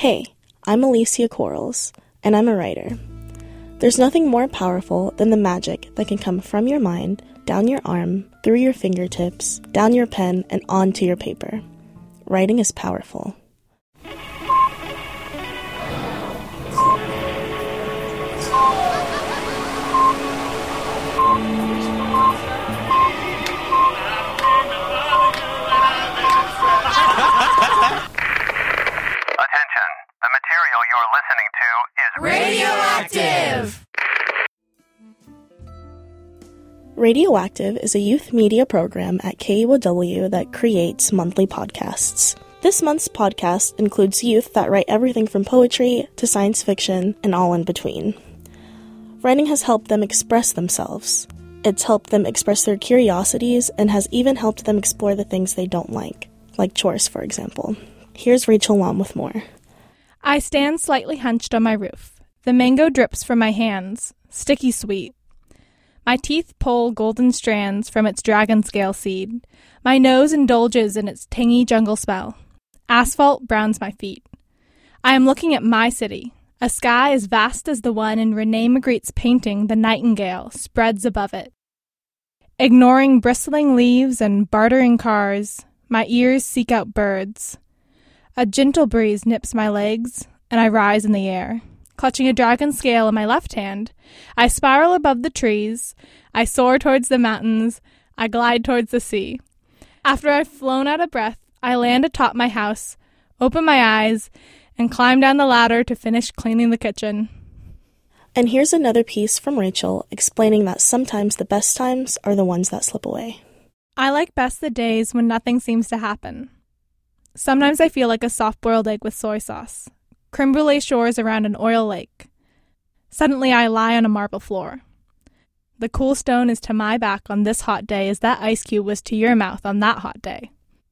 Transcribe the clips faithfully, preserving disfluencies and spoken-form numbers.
Hey, I'm Alicia Quarles, and I'm a writer. There's nothing more powerful than the magic that can come from your mind, down your arm, through your fingertips, down your pen, and onto your paper. Writing is powerful. The material you're listening to is Radioactive! Radioactive is a youth media program at K U O W that creates monthly podcasts. This month's podcast includes youth that write everything from poetry to science fiction and all in between. Writing has helped them express themselves. It's helped them express their curiosities and has even helped them explore the things they don't like, like chores, for example. Here's Rachel Lam with more. I stand slightly hunched on my roof. The mango drips from my hands, sticky sweet. My teeth pull golden strands from its dragon scale seed. My nose indulges in its tangy jungle smell. Asphalt browns my feet. I am looking at my city. A sky as vast as the one in René Magritte's painting The Nightingale spreads above it. Ignoring bristling leaves and bartering cars, my ears seek out birds. A gentle breeze nips my legs, and I rise in the air. Clutching a dragon scale in my left hand, I spiral above the trees, I soar towards the mountains, I glide towards the sea. After I've flown out of breath, I land atop my house, open my eyes, and climb down the ladder to finish cleaning the kitchen. And here's another piece from Rachel explaining that sometimes the best times are the ones that slip away. I like best the days when nothing seems to happen. Sometimes I feel like a soft-boiled egg with soy sauce. Creme brulee shores around an oil lake. Suddenly I lie on a marble floor. The cool stone is to my back on this hot day as that ice cube was to your mouth on that hot day.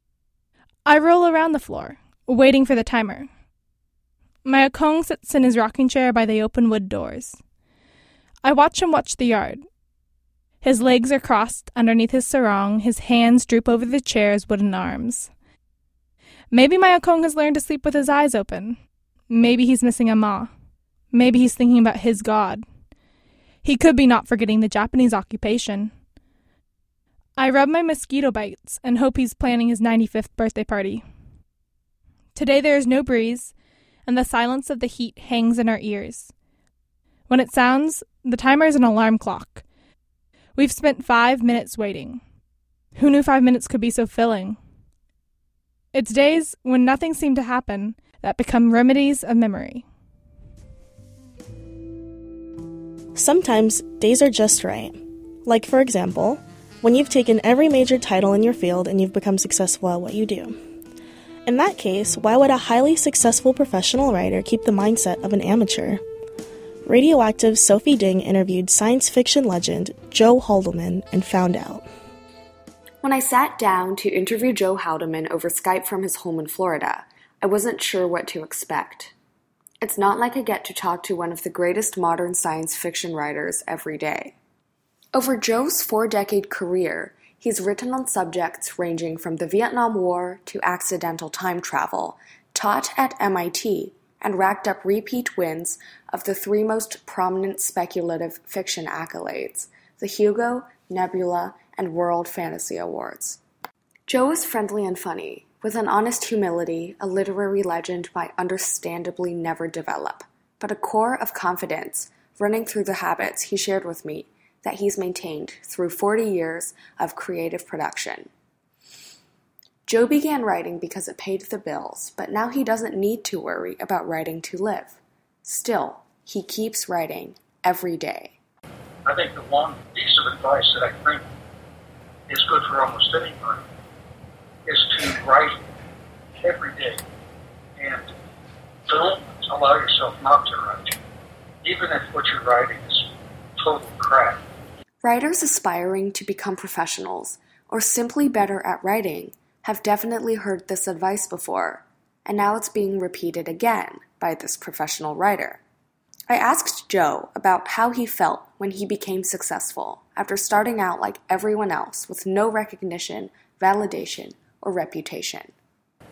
I roll around the floor, waiting for the timer. My Okong sits in his rocking chair by the open wood doors. I watch him watch the yard. His legs are crossed underneath his sarong, his hands droop over the chair's wooden arms. Maybe my Okong has learned to sleep with his eyes open. Maybe he's missing a ma. Maybe he's thinking about his god. He could be not forgetting the Japanese occupation. I rub my mosquito bites and hope he's planning his ninety-fifth birthday party. Today there is no breeze, and the silence of the heat hangs in our ears. When it sounds, the timer is an alarm clock. We've spent five minutes waiting. Who knew five minutes could be so filling? It's days when nothing seemed to happen that become remedies of memory. Sometimes days are just right. Like, for example, when you've taken every major title in your field and you've become successful at what you do. In that case, why would a highly successful professional writer keep the mindset of an amateur? Radioactive's Sophie Ding interviewed science fiction legend Joe Haldeman and found out. When I sat down to interview Joe Haldeman over Skype from his home in Florida, I wasn't sure what to expect. It's not like I get to talk to one of the greatest modern science fiction writers every day. Over Joe's four-decade career, he's written on subjects ranging from the Vietnam War to accidental time travel, taught at M I T, and racked up repeat wins of the three most prominent speculative fiction accolades, the Hugo, Nebula, and World Fantasy Awards. Joe is friendly and funny, with an honest humility a literary legend might understandably never develop, but a core of confidence running through the habits he shared with me that he's maintained through forty years of creative production. Joe began writing because it paid the bills, but now he doesn't need to worry about writing to live. Still, he keeps writing every day. I think the one piece of advice that I think is good for almost anybody is to write every day and don't allow yourself not to write, even if what you're writing is total crap. Writers aspiring to become professionals, or simply better at writing, have definitely heard this advice before, and now it's being repeated again by this professional writer. I asked Joe about how he felt when he became successful after starting out like everyone else with no recognition, validation, or reputation.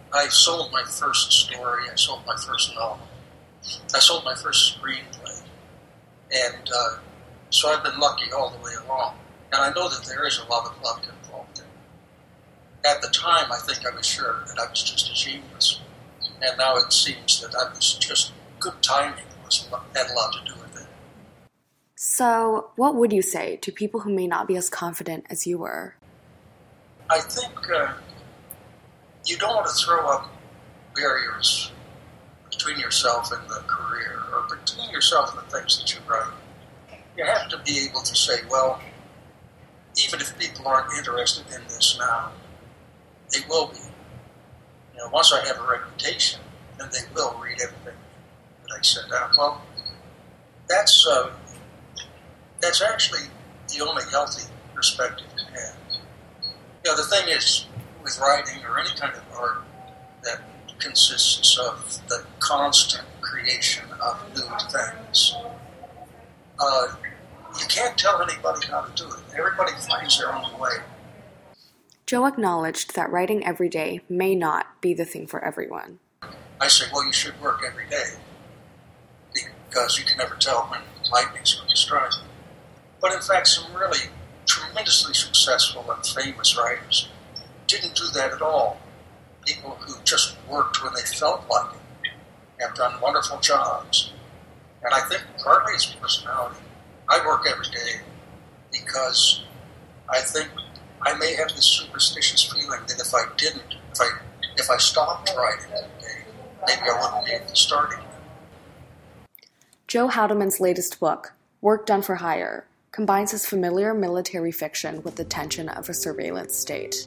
I sold my first story, I sold my first novel, I sold my first screenplay, and uh, so I've been lucky all the way along. And I know that there is a lot of luck involved in it. At the time, I think I was sure that I was just a genius, and now it seems that I was just good timing was had a lot to do with it. So, what would you say to people who may not be as confident as you were? I think uh, you don't want to throw up barriers between yourself and the career, or between yourself and the things that you write. You have to be able to say, well, even if people aren't interested in this now, they will be. You know, once I have a reputation, then they will read everything that I send out. Well, that's uh, that's actually the only healthy perspective to have. You know, the thing is, with writing or any kind of art that consists of the constant creation of new things, uh, you can't tell anybody how to do it. Everybody finds their own way. Joe acknowledged that writing every day may not be the thing for everyone. I say, well, you should work every day because you can never tell when lightning's going to strike. But in fact, some really tremendously successful and famous writers didn't do that at all. People who just worked when they felt like it have done wonderful jobs. And I think partly it's personality. I work every day because I think I may have this superstitious feeling that if I didn't, if I if I stopped writing every day, maybe I wouldn't be able to start again. Joe Haldeman's latest book, Work Done for Hire, combines his familiar military fiction with the tension of a surveillance state.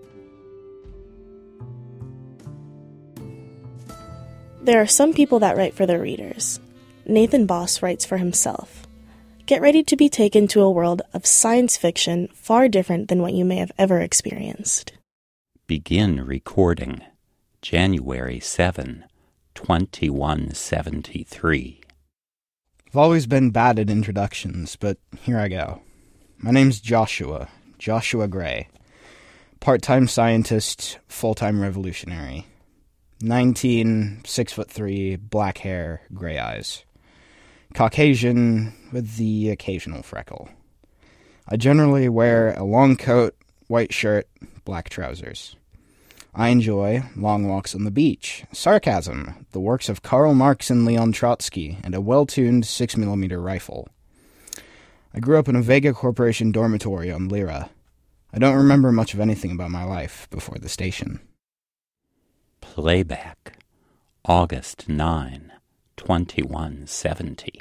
There are some people that write for their readers. Nathan Boss writes for himself. Get ready to be taken to a world of science fiction far different than what you may have ever experienced. Begin recording January seventh, twenty-one seventy-three. I've always been bad at introductions, but here I go. My name's Joshua, Joshua Gray. Part-time scientist, full-time revolutionary. nineteen, six foot three, black hair, gray eyes. Caucasian with the occasional freckle. I generally wear a long coat, white shirt, black trousers. I enjoy long walks on the beach, sarcasm, the works of Karl Marx and Leon Trotsky, and a well-tuned six millimeter rifle. I grew up in a Vega Corporation dormitory on Lyra. I don't remember much of anything about my life before the station. Playback, August ninth, twenty-one seventy.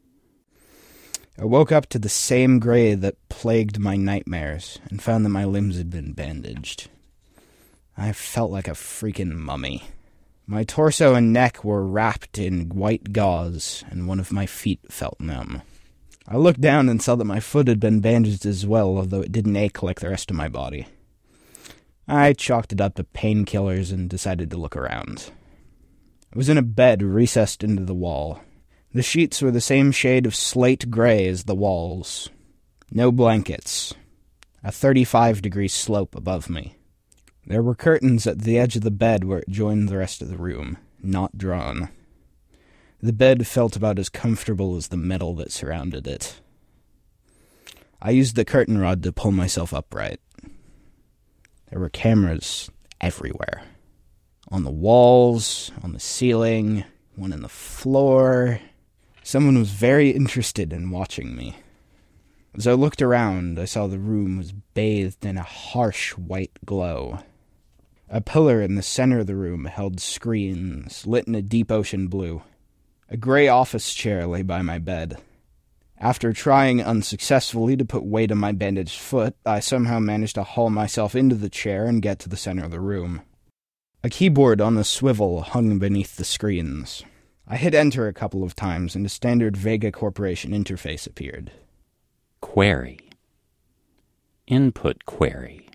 I woke up to the same gray that plagued my nightmares and found that my limbs had been bandaged. I felt like a freaking mummy. My torso and neck were wrapped in white gauze, and one of my feet felt numb. I looked down and saw that my foot had been bandaged as well, although it didn't ache like the rest of my body. I chalked it up to painkillers and decided to look around. I was in a bed recessed into the wall. The sheets were the same shade of slate gray as the walls. No blankets. A thirty-five degree slope above me. There were curtains at the edge of the bed where it joined the rest of the room, not drawn. The bed felt about as comfortable as the metal that surrounded it. I used the curtain rod to pull myself upright. There were cameras everywhere. On the walls, on the ceiling, one on the floor. Someone was very interested in watching me. As I looked around, I saw the room was bathed in a harsh white glow. A pillar in the center of the room held screens, lit in a deep ocean blue. A gray office chair lay by my bed. After trying unsuccessfully to put weight on my bandaged foot, I somehow managed to haul myself into the chair and get to the center of the room. A keyboard on a swivel hung beneath the screens. I hit enter a couple of times, and a standard Vega Corporation interface appeared. Query. Input query.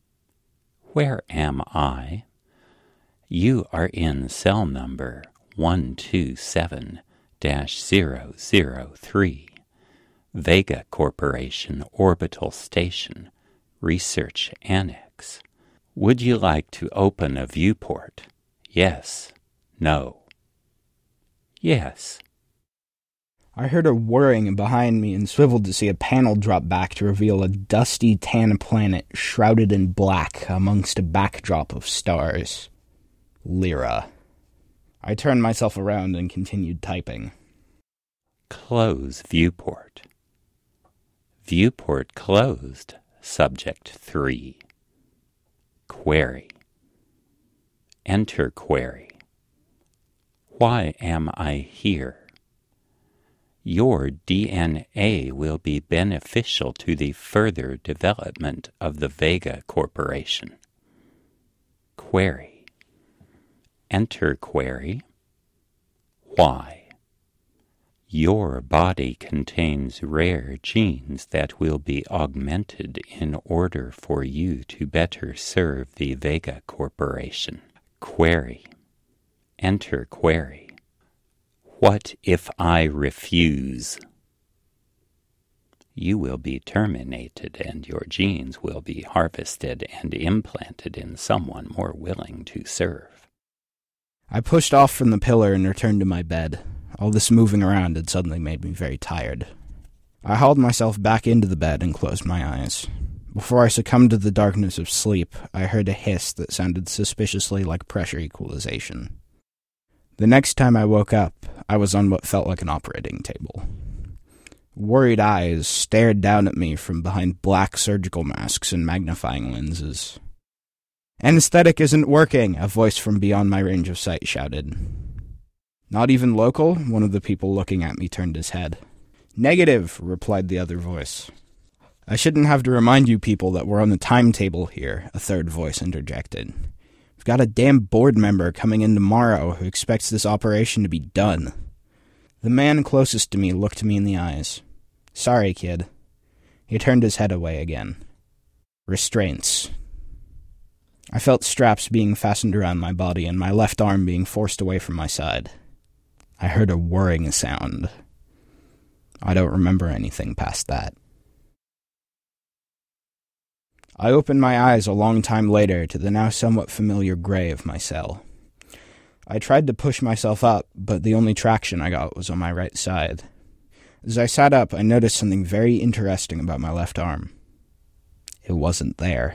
Where am I? You are in cell number one two seven dash zero zero three, Vega Corporation Orbital Station, Research Annex. Would you like to open a viewport Yes. No. Yes. I heard a whirring behind me and swiveled to see a panel drop back to reveal a dusty tan planet shrouded in black amongst a backdrop of stars. Lyra. I turned myself around and continued typing. Close viewport. Viewport closed. Subject three. Query. Enter query. Why am I here? Your D N A will be beneficial to the further development of the Vega Corporation. Query. Enter query. Why? Your body contains rare genes that will be augmented in order for you to better serve the Vega Corporation. Query. Enter query. What if I refuse? You will be terminated and your genes will be harvested and implanted in someone more willing to serve. I pushed off from the pillar and returned to my bed. All this moving around had suddenly made me very tired. I hauled myself back into the bed and closed my eyes. Before I succumbed to the darkness of sleep, I heard a hiss that sounded suspiciously like pressure equalization. The next time I woke up, I was on what felt like an operating table. Worried eyes stared down at me from behind black surgical masks and magnifying lenses. "Anesthetic isn't working," a voice from beyond my range of sight shouted. "Not even local?" One of the people looking at me turned his head. "Negative," replied the other voice. "I shouldn't have to remind you people that we're on the timetable here," a third voice interjected. "We've got a damn board member coming in tomorrow who expects this operation to be done." The man closest to me looked me in the eyes. "Sorry, kid." He turned his head away again. Restraints. I felt straps being fastened around my body and my left arm being forced away from my side. I heard a whirring sound. I don't remember anything past that. I opened my eyes a long time later to the now somewhat familiar gray of my cell. I tried to push myself up, but the only traction I got was on my right side. As I sat up, I noticed something very interesting about my left arm. It wasn't there.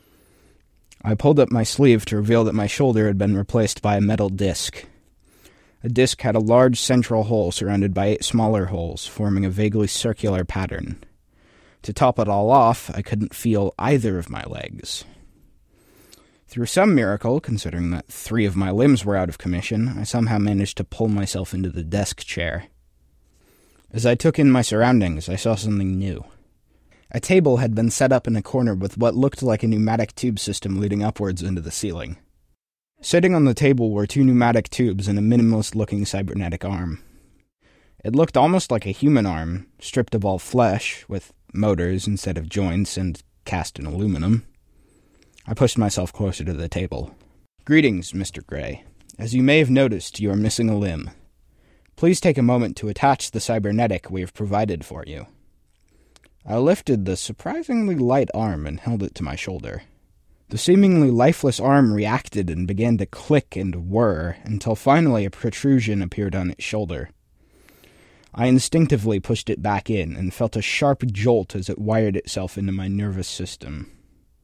I pulled up my sleeve to reveal that my shoulder had been replaced by a metal disc. The disc had a large central hole surrounded by eight smaller holes, forming a vaguely circular pattern. To top it all off, I couldn't feel either of my legs. Through some miracle, considering that three of my limbs were out of commission, I somehow managed to pull myself into the desk chair. As I took in my surroundings, I saw something new. A table had been set up in a corner with what looked like a pneumatic tube system leading upwards into the ceiling. Sitting on the table were two pneumatic tubes and a minimalist-looking cybernetic arm. It looked almost like a human arm, stripped of all flesh, with motors instead of joints and cast in aluminum. I pushed myself closer to the table. "Greetings, Mister Gray. As you may have noticed, you are missing a limb. Please take a moment to attach the cybernetic we have provided for you." I lifted the surprisingly light arm and held it to my shoulder. The seemingly lifeless arm reacted and began to click and whir, until finally a protrusion appeared on its shoulder. I instinctively pushed it back in and felt a sharp jolt as it wired itself into my nervous system.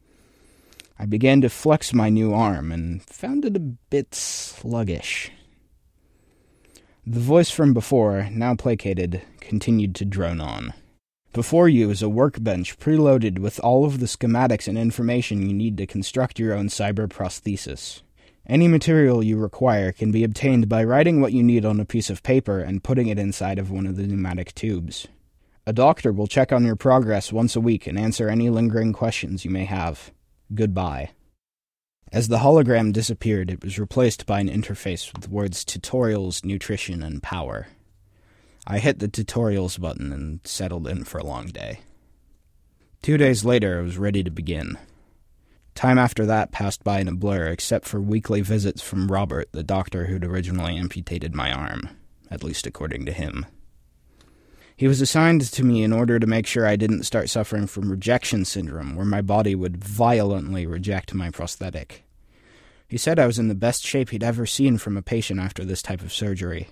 I began to flex my new arm and found it a bit sluggish. The voice from before, now placated, continued to drone on. "Before you is a workbench preloaded with all of the schematics and information you need to construct your own cyber prosthesis. Any material you require can be obtained by writing what you need on a piece of paper and putting it inside of one of the pneumatic tubes. A doctor will check on your progress once a week and answer any lingering questions you may have. Goodbye." As the hologram disappeared, it was replaced by an interface with words tutorials, nutrition, and power. I hit the tutorials button and settled in for a long day. Two days later, I was ready to begin. Time after that passed by in a blur, except for weekly visits from Robert, the doctor who'd originally amputated my arm, at least according to him. He was assigned to me in order to make sure I didn't start suffering from rejection syndrome, where my body would violently reject my prosthetic. He said I was in the best shape he'd ever seen from a patient after this type of surgery.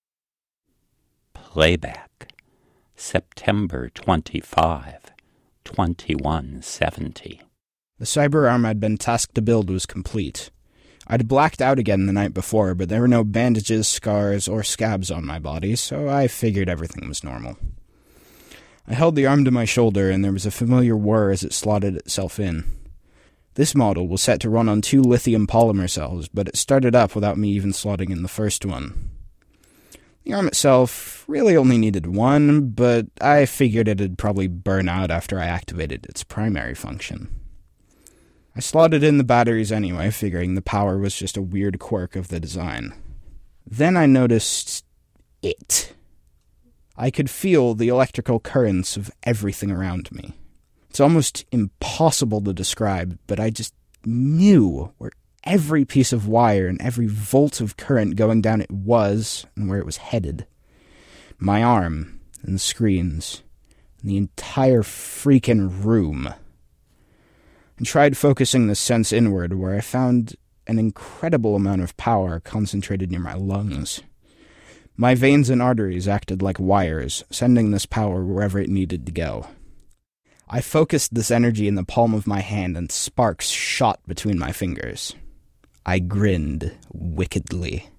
Playback, September twenty-fifth, twenty-one seventy. The cyber arm I'd been tasked to build was complete. I'd blacked out again the night before, but there were no bandages, scars, or scabs on my body, so I figured everything was normal. I held the arm to my shoulder, and there was a familiar whir as it slotted itself in. This model was set to run on two lithium polymer cells, but it started up without me even slotting in the first one. The arm itself really only needed one, but I figured it'd probably burn out after I activated its primary function. I slotted in the batteries anyway, figuring the power was just a weird quirk of the design. Then I noticed it. I could feel the electrical currents of everything around me. It's almost impossible to describe, but I just knew where every piece of wire and every volt of current going down it was and where it was headed. My arm and the screens and the entire freaking room. I tried focusing the sense inward, where I found an incredible amount of power concentrated near my lungs. My veins and arteries acted like wires, sending this power wherever it needed to go. I focused this energy in the palm of my hand, and sparks shot between my fingers. I grinned wickedly.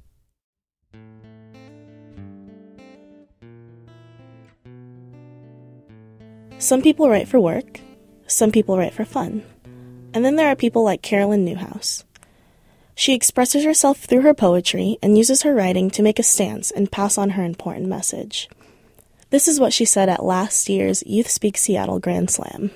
Some people write for work, some people write for fun. And then there are people like Carolyn Newhouse. She expresses herself through her poetry and uses her writing to make a stance and pass on her important message. This is what she said at last year's Youth Speak Seattle Grand Slam.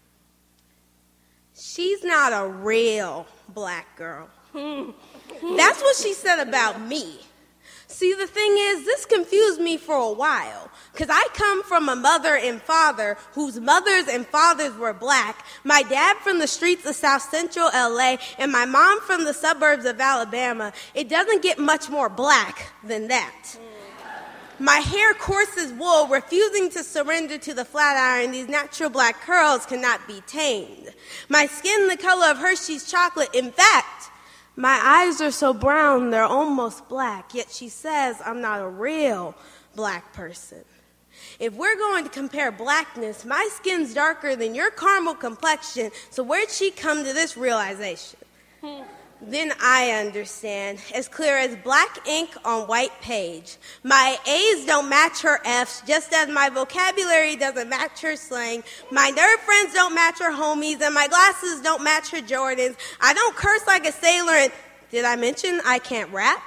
She's not a real black girl. That's what she said about me. See, the thing is, this confused me for a while, because I come from a mother and father whose mothers and fathers were black, my dad from the streets of South Central L A, and my mom from the suburbs of Alabama. It doesn't get much more black than that. My hair coarse as wool, refusing to surrender to the flat iron, these natural black curls cannot be tamed. My skin the color of Hershey's chocolate, in fact, my eyes are so brown, they're almost black, yet she says I'm not a real black person. If we're going to compare blackness, my skin's darker than your caramel complexion, so where'd she come to this realization? Hmm. Then I understand, as clear as black ink on white page. My A's don't match her F's, just as my vocabulary doesn't match her slang. My nerd friends don't match her homies, and my glasses don't match her Jordans. I don't curse like a sailor, and did I mention I can't rap?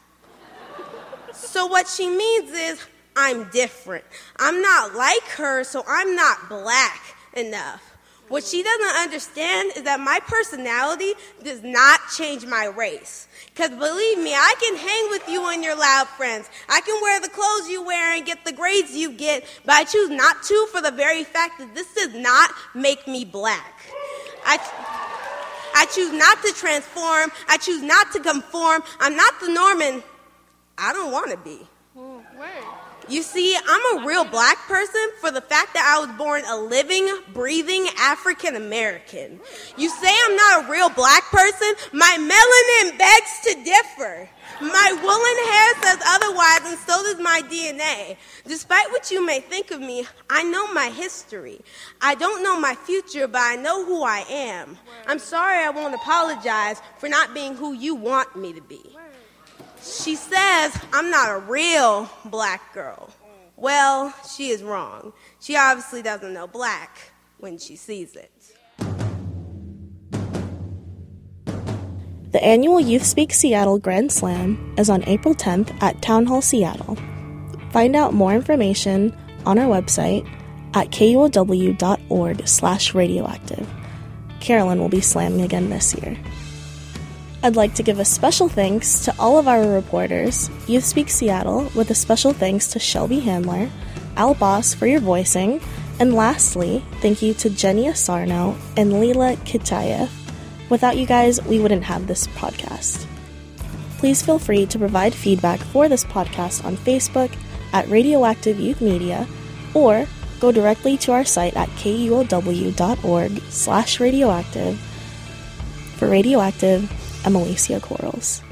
So what she means is, I'm different. I'm not like her, so I'm not black enough. What she doesn't understand is that my personality does not change my race. Because believe me, I can hang with you and your loud friends. I can wear the clothes you wear and get the grades you get, but I choose not to for the very fact that this does not make me black. I, I choose not to transform. I choose not to conform. I'm not the norm, and I don't want to be. You see, I'm a real black person for the fact that I was born a living, breathing African American. You say I'm not a real black person? My melanin begs to differ. My woolen hair says otherwise, and so does my D N A. Despite what you may think of me, I know my history. I don't know my future, but I know who I am. I'm sorry I won't apologize for not being who you want me to be. She says I'm not a real black girl. Well, she is wrong. She obviously doesn't know black when she sees it. The annual Youth Speak Seattle Grand Slam is on April tenth at Town Hall Seattle. Find out more information on our website at kuow.org slash radioactive. Carolyn will be slamming again this year. I'd like to give a special thanks to all of our reporters, Youth Speak Seattle, with a special thanks to Shelby Handler, Al Boss for your voicing, and lastly, thank you to Jenny Asarno and Leela Kitayev. Without you guys, we wouldn't have this podcast. Please feel free to provide feedback for this podcast on Facebook at Radioactive Youth Media, or go directly to our site at kuow.org slash radioactive. For Radioactive, Emilicia corals.